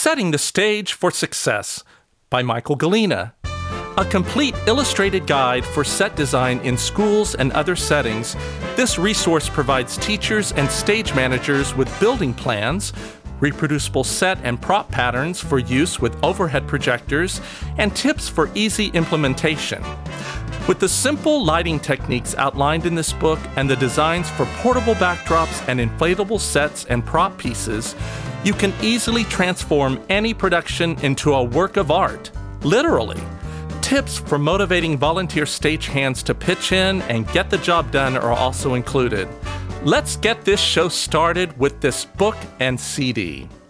Setting the Stage for Success by Michael Galina. A complete illustrated guide for set design in schools and other settings, this resource provides teachers and stage managers with building plans, reproducible set and prop patterns for use with overhead projectors, and tips for easy implementation. With the simple lighting techniques outlined in this book and the designs for portable backdrops and inflatable sets and prop pieces, you can easily transform any production into a work of art, literally. Tips for motivating volunteer stagehands to pitch in and get the job done are also included. Let's get this show started with this book and CD.